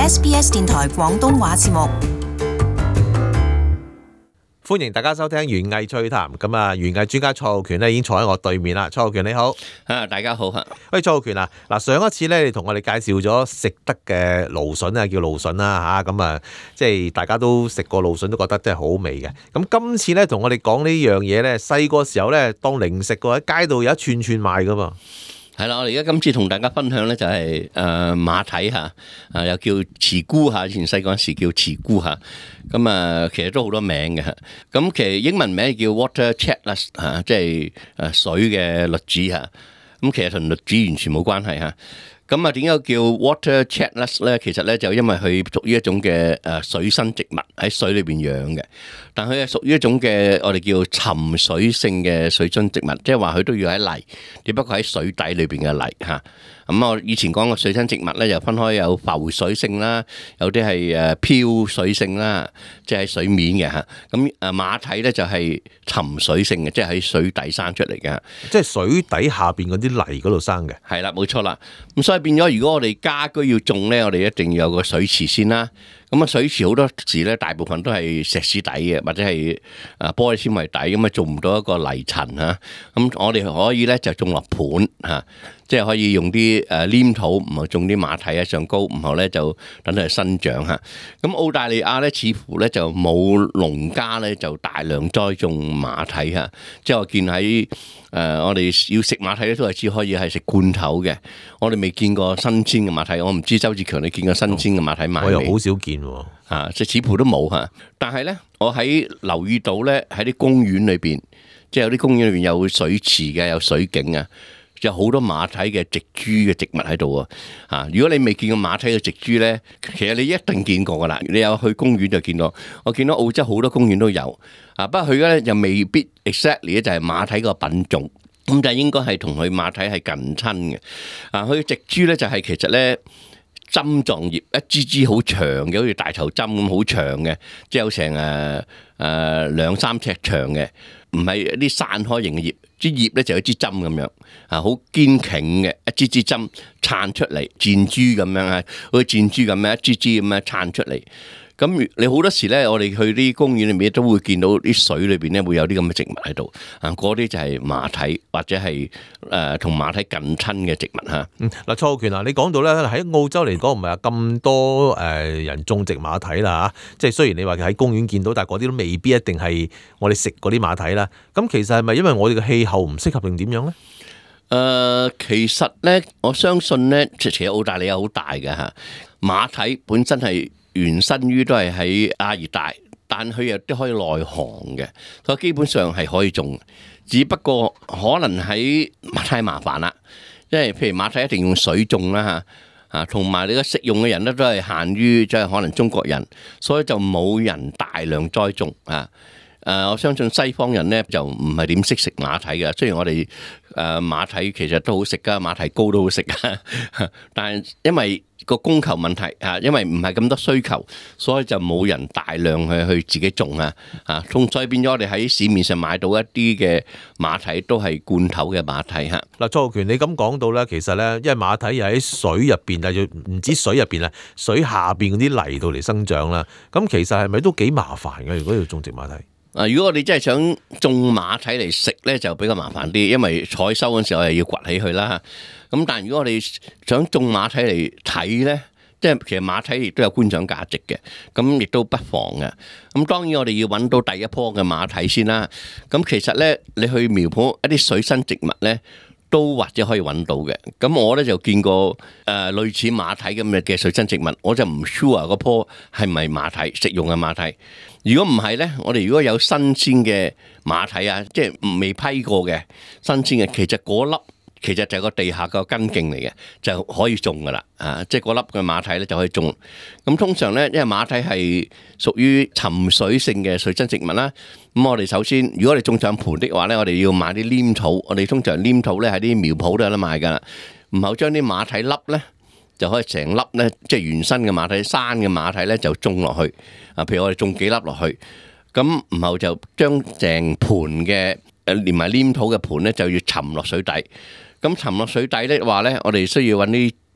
SBS 電台廣東話節目。 歡迎大家收聽園藝趣談。咁啊，園藝專家蔡浩權咧已經坐喺我對面啦。蔡浩權你好。 大家好。 喂，蔡浩權啊，嗱，上一次咧你同我哋介紹咗食得嘅蘆筍啊，叫蘆筍啦嚇，咁啊，即係大家都食過蘆筍都覺得真係好味嘅。咁今次咧同我哋講呢樣嘢咧，細個時候咧當零食喎，喺街度有一串串賣噶嘛。 係啦，我哋而家今次同大家分享咧就係馬蹄嚇，又叫慈菇嚇，以前細個嗰時叫慈菇嚇，咁啊其實都好多名嘅嚇。咁其實英文名叫 water chatnuts 嚇，即係水嘅栗子嚇。咁其實同栗子完全冇關係嚇。咁啊點解叫 water chatnuts 咧？其實咧就因為佢屬於一種嘅水生植物，喺水裏邊養嘅，但佢係屬於一種嘅我哋叫沉水性嘅水生植物，即係話佢都要喺泥，只不過喺水底裏邊嘅泥嚇。咁我以前講嘅水生植物咧，就分開有浮水性啦，有啲係漂水性啦，即係喺水面嘅嚇。咁馬蹄咧就係沉水性嘅，即係喺水底生出嚟嘅， 即係水底下邊嗰啲泥嗰度生嘅。 係啦，冇錯啦。咁所以變咗，如果我哋家居要種咧，我哋一定要有個水池先啦。咁啊，水池好多時咧，大部分都係石屎底嘅，或者係玻璃纖維底，咁啊做唔到一個泥層嚇。咁我哋可以咧就種落盤嚇，即係可以用啲黏土，唔係種啲馬蹄喺上高，然後咧就等佢生長嚇。咁澳大利亞咧似乎咧就冇農家咧就大量栽種馬蹄嚇，即係我見喺我哋要食馬蹄咧都係只可以係食罐頭嘅，我哋未見過新鮮嘅馬蹄。我唔知周志強你見過新鮮嘅馬蹄賣未？ 我又好少見喎。 即係似乎都冇嚇。但係咧，我喺留意到咧喺啲公園裏邊，即係有啲公園裏邊有水池嘅，有水景啊。有好多馬蹄嘅植株嘅植物喺度啊！如果你未見過馬蹄嘅植株咧，其實你一定見過噶啦。你有去公園就見到，我見到澳洲好多公園都有啊。不過佢咧又未必 exactly 就係馬蹄個品種，咁就應該係同佢馬蹄係近親嘅啊。佢嘅植株咧就係其實咧針狀葉，一支支好長嘅，好似大頭針咁好長嘅，即係有成2-3尺長嘅，唔係一啲散開型嘅葉。支葉咧就有支針咁樣啊，好堅挺嘅，一支支針撐出嚟，箭豬咁樣啊，好似箭豬咁樣一支支咁樣撐出嚟。咁你好多時咧，我哋去啲公園裏面都會見到啲水裏邊咧會有啲咁嘅植物喺度啊，嗰啲就係馬蹄或者係同馬蹄近親嘅植物嚇。 嗱，蔡浩權啊，你講到咧喺澳洲嚟講唔係話咁多人種植馬蹄啦嚇，即係雖然你話喺公園見到，但係嗰啲都未必一定係我哋食嗰啲馬蹄啦。咁其實係咪因為我哋嘅氣候唔適合定點樣咧？ 其實咧，我相信咧，其實澳大利亞好大嘅嚇，馬蹄本身係原生於都係喺亞熱帶，但佢又都可以內航嘅，所以基本上係可以種，只不過可能喺太麻煩啦，因為譬如馬蹄一定用水種啦嚇，同埋你個食用嘅人咧都係限於即係可能中國人，所以就冇人大量栽種啊。我相信西方人咧就唔係點識食馬蹄嘅，雖然我哋馬蹄其實都好食噶，馬蹄糕都好食噶，但係因為個供求問題嚇，因為唔係咁多需求，所以就冇人大量去自己種啊，所以變咗我哋喺市面上買到一啲嘅馬蹄都係罐頭嘅馬蹄嚇。 嗱，蔡浩權你咁講到咧，其實咧，因為馬蹄又喺水入邊，但係唔止水入邊啊，水下邊嗰啲泥度嚟生長啦。咁其實係咪都幾麻煩嘅？如果要種植馬蹄？ 如果我哋真係想種馬蹄嚟食咧，就比較麻煩啲，因為採收嗰陣時我哋要掘起佢啦。咁但係如果我哋想種馬蹄嚟睇咧，即係其實馬蹄亦都有觀賞價值嘅，咁亦都不妨嘅。咁當然我哋要揾到第一棵嘅馬蹄先啦。咁其實咧，你去苗圃一啲水生植物咧，都或者可以揾到嘅。咁我咧就見過類似馬蹄咁嘅水生植物，我就唔 sure 嗰棵係咪馬蹄食用嘅馬蹄。如果唔係咧，我哋如果有新鮮嘅馬蹄啊，即係未批過嘅新鮮嘅，其實嗰粒其實就係個地下個根莖嚟嘅，就可以種噶啦。即係嗰粒嘅馬蹄咧就可以種。咁通常咧，因為馬蹄係屬於沉水性嘅水生植物啦。咁我哋首先，如果你種上盆的話咧，我哋要買啲黏土。我哋通常黏土咧喺啲苗圃都有得賣噶啦。然後將啲馬蹄粒咧，就可以成粒咧，即係原生嘅馬蹄、生嘅馬蹄咧，就種落去。譬如我哋種幾粒落去，咁然後就將成盤嘅連埋黏土嘅盤咧，就要沉落水底。咁沉落水底咧話咧，我哋需要揾啲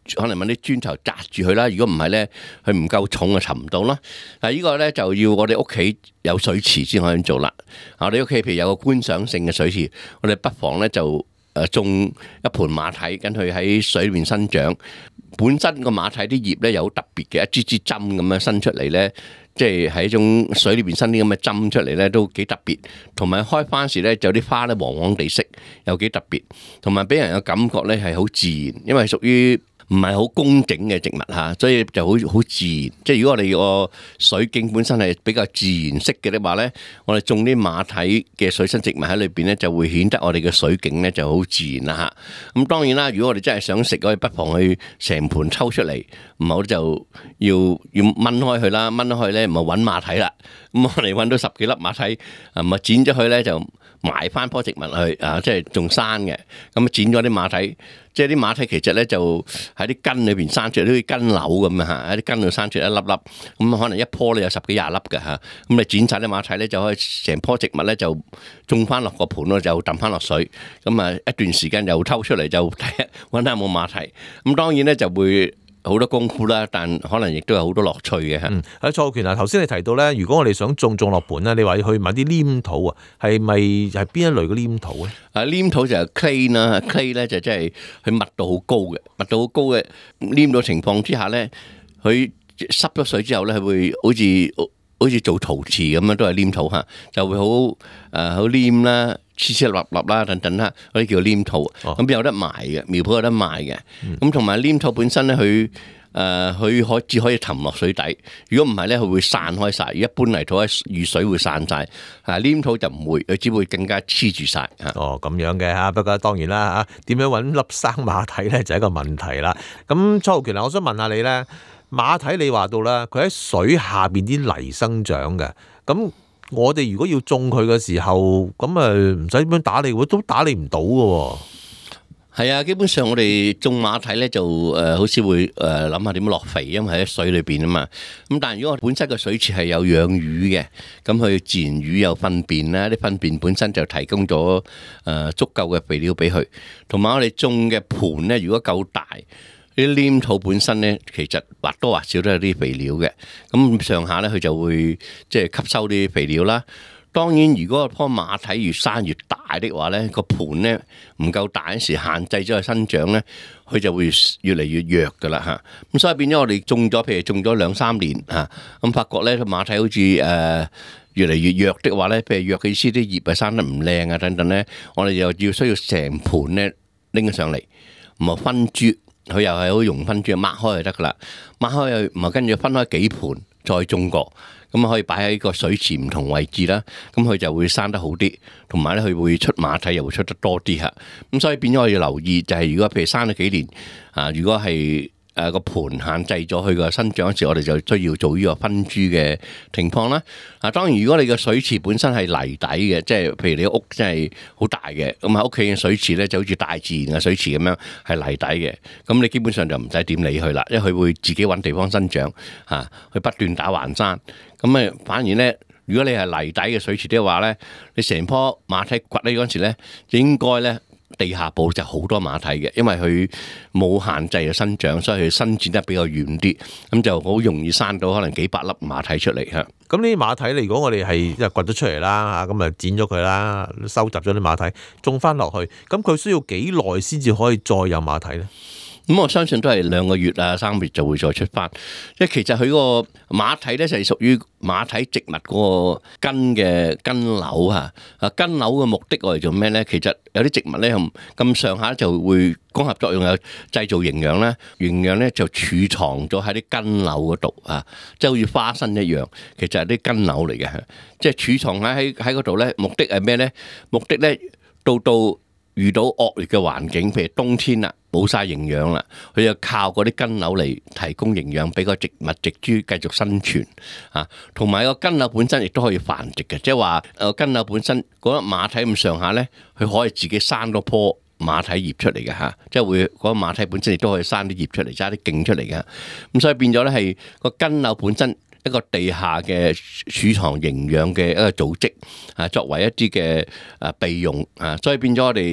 可能揾啲磚頭紮住佢啦。如果唔係咧，佢唔夠重就沉唔到啦。但係呢個咧就要我哋屋企有水池先可以做啦。我哋屋企譬如有個觀賞性嘅水池，我哋不妨咧就種一盆馬蹄，跟佢喺水裏面生長。本身個馬蹄啲葉咧有好特別嘅，一支支針咁樣伸出嚟咧，即係喺一種水裏邊伸啲咁嘅針出嚟咧，都幾特別。同埋開花時咧，就有啲花咧黃黃地色，又幾特別。同埋俾人嘅感覺咧係好自然，因為屬於唔係好工整嘅植物嚇，所以就好自然。即係如果我哋個水景本身係比較自然式嘅話咧，我哋種啲馬蹄嘅水生植物喺裏邊咧，就會顯得我哋嘅水景咧就好自然啦嚇。咁當然啦，如果我哋真係想食，我哋不妨去成盤抽出嚟，唔好就要掹開佢啦，掹開佢咧唔係揾馬蹄啦。咁我哋揾到10幾粒馬蹄，咪剪咗佢咧就埋翻棵植物去啊，即係仲生嘅。咁剪咗啲馬蹄，即係啲馬蹄其實咧就喺啲根裏邊生出嚟，好似根瘤咁啊嚇，喺啲根度生出一粒粒。咁可能一棵咧有10幾20粒嘅嚇。咁你剪晒啲馬蹄咧，就可以成棵植物咧就種翻落個盤咯，就抌翻落水。咁啊一段時間又偷出嚟就睇下揾下有冇馬蹄。咁當然咧就會好多功夫啦，但可能亦都有好多樂趣嘅嚇。 喺蔡浩權啊，頭先你提到咧，如果我哋想種落盤咧，你話要去買啲黏土啊，係咪係邊一類嘅黏土咧？ 黏土就係 clay 啦，clay 咧就即係佢密度好高嘅，密度好高嘅黏土情況之下咧，佢濕咗水之後咧，佢會好似做陶瓷咁樣，都係黏土嚇，就會好黏啦。黐黐立立啦，等等啦，嗰啲叫黏土，咁有得賣嘅，苗圃有得賣嘅。咁同埋黏土本身咧，佢只可以沉落水底。如果唔係咧，佢會散開晒。一般泥土喺遇水會散晒，黏土就唔會，佢只會更加黐住晒。 哦，咁樣嘅嚇，不過當然啦嚇，點樣揾粒生馬蹄咧就係一個問題啦。咁蔡浩權啊，我想問下你咧，馬蹄你話到啦，佢喺水下邊啲泥生長嘅，咁我哋如果要種佢嘅時候，咁唔使點樣打理，都打理唔到嘅。 係啊，基本上我哋種馬蹄咧就好少會諗下點樣落肥，因為喺水裏邊啊嘛。咁但係如果我本身個水池係有養魚嘅，咁佢自然魚有糞便啦，啲糞便本身就提供咗足夠嘅肥料俾佢。同埋我哋種嘅盤咧，如果夠大，啲黏土本身咧，其實或多或少都有啲肥料嘅。咁上下咧，佢就會即係吸收啲肥料啦。當然，如果棵馬蹄越生越大的話咧，個盤咧唔夠大嗰時，限制咗佢生長咧，佢就會越嚟越弱噶啦嚇。咁所以變咗我哋種咗，譬如種咗2-3年嚇，咁發覺咧個馬蹄好似越嚟越弱的話咧，譬如弱嘅意思啲葉生得唔靚啊等等咧，我哋又要需要成盤咧拎咗上嚟，唔係分株，佢又係好容易分株，擘開就得噶啦，擘開又唔係跟住分開幾盤再種過。咁可以擺喺個水池唔同位置啦，咁佢就會生得好啲，同埋咧佢會出馬蹄又會出得多啲嚇。咁所以變咗我要留意，就係如果譬如生咗幾年啊，如果係個盤限制咗佢個生長嗰時，我哋就需要做呢個分株嘅情況啦。當然如果你個水池本身係泥底嘅，即係譬如你屋真係好大嘅，咁喺屋企嘅水池咧就好似大自然嘅水池咁樣係泥底嘅，咁你基本上就唔使點理佢啦，因為佢會自己揾地方生長嚇，佢不斷打橫生。咁反而咧，如果你係泥底嘅水池的話咧，你成棵馬蹄掘起嗰陣時咧，應該咧地下部就好多馬蹄嘅，因為佢冇限制嘅生長，所以佢伸展得比較遠啲，咁就好容易生到可能幾百粒馬蹄出嚟嚇。 咁呢啲馬蹄，如果我哋係掘咗出嚟啦嚇，咁啊剪咗佢啦，收集咗啲馬蹄，種翻落去，咁佢需要幾耐先至可以再有馬蹄咧？ 咁我相信都係2個月啊3個月就會再出翻，即係其實佢個馬蹄咧就係屬於馬蹄植物嗰個根嘅根瘤嚇。根瘤嘅目的我哋做咩咧？其實有啲植物咧咁上下就會光合作用，有製造營養啦，營養咧就儲藏咗喺啲根瘤嗰度啊，即係好似花生一樣，其實係啲根瘤嚟嘅，即係儲藏喺嗰度咧。目的係咩咧？目的咧到遇到惡劣嘅環境，譬如冬天啦，冇晒營養啦，佢就靠嗰啲根瘤嚟提供營養俾個植物植株繼續生存啊。同埋個根瘤本身亦都可以繁殖嘅，即係話根瘤本身嗰粒馬蹄咁上下咧，佢可以自己生多棵馬蹄葉出嚟嘅嚇，即係會嗰個馬蹄本身亦都可以生啲葉出嚟，揸啲莖出嚟嘅。咁所以變咗咧係個根瘤本身一個地下嘅儲藏營養嘅一個組織啊，作為一啲嘅備用啊，所以變咗我哋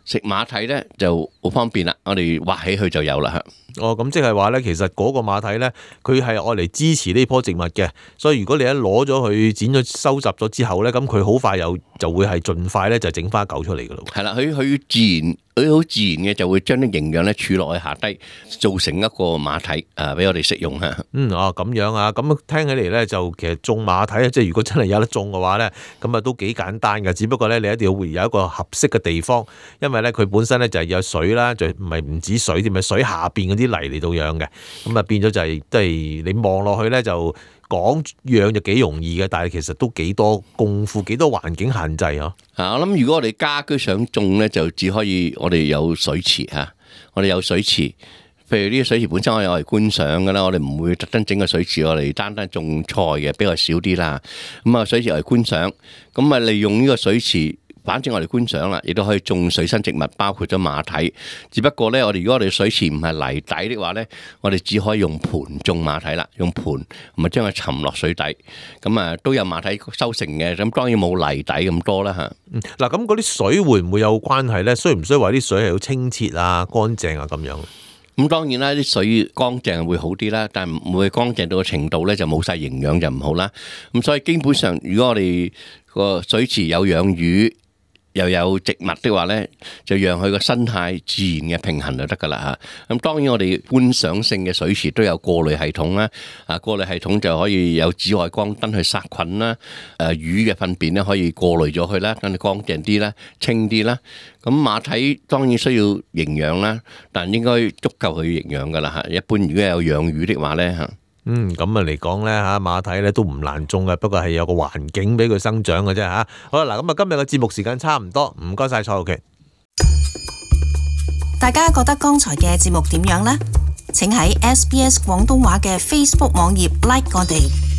食馬蹄咧就好方便啦，我哋挖起佢就有啦嚇。 哦，咁即係話咧，其實嗰個馬蹄咧，佢係愛嚟支持呢棵植物嘅，所以如果你一攞咗佢剪咗收集咗之後咧，咁佢好快就會係盡快咧就整翻一嚿出嚟噶咯。 係啦，佢好自然嘅就會將啲營養咧儲落去下低，做成一個馬蹄俾我哋食用嚇。 咁樣啊，咁聽起嚟咧就其實種馬蹄即係如果真係有得種嘅話咧，咁啊都幾簡單㗎，只不過咧你一定要會有一個合適嘅地方，因為咧佢本身咧就係有水啦，就唔止水添，係水下邊嗰啲泥嚟到養嘅，咁啊變咗就係即係你望落去咧就講養就幾容易嘅，但係其實都幾多功夫，幾多環境限制嗬。 我諗如果我哋家居想種咧，就只可以我哋有水池嚇，我哋有水池。譬如呢個水池本身我哋攞嚟觀賞㗎啦，我哋唔會特登整個水池我哋單單種菜嘅，比較少啲啦。咁啊水池嚟觀賞，咁啊利用呢個水池。反正我哋觀賞啦，亦都可以種水生植物，包括咗馬蹄。只不過咧，如果我哋水池唔係泥底的話咧，我哋只可以用盆種馬蹄啦，用盆咁啊將佢沉落水底，咁啊都有馬蹄收成嘅。咁當然冇泥底咁多啦嚇。 嗱，咁嗰啲水會唔會有關係咧？需唔需要話啲水係要清澈啊、乾淨啊咁樣？ 咁當然啦，啲水乾淨會好啲啦，但係唔會乾淨到個程度咧就冇晒營養就唔好啦。咁所以基本上，如果我哋個水池有養魚，又有植物的話咧，就讓佢個生態自然嘅平衡就得噶啦嚇。咁當然我哋觀賞性嘅水池都有過濾系統啦，過濾系統就可以有紫外光燈去殺菌啦，魚嘅糞便咧可以過濾咗佢啦，等佢乾淨啲啦、清啲啦。咁馬蹄當然需要營養啦，但應該足夠佢營養噶啦嚇。一般如果有養魚的話咧嚇。 咁啊嚟講咧嚇，馬蹄咧都唔難種嘅，不過係有個環境俾佢生長嘅啫嚇。好啦，嗱咁啊，今日嘅節目時間差唔多，唔該晒蔡浩騏。 大家覺得剛才嘅節目點樣呢？請喺SBS 廣東話嘅 Facebook 網頁 like 我哋。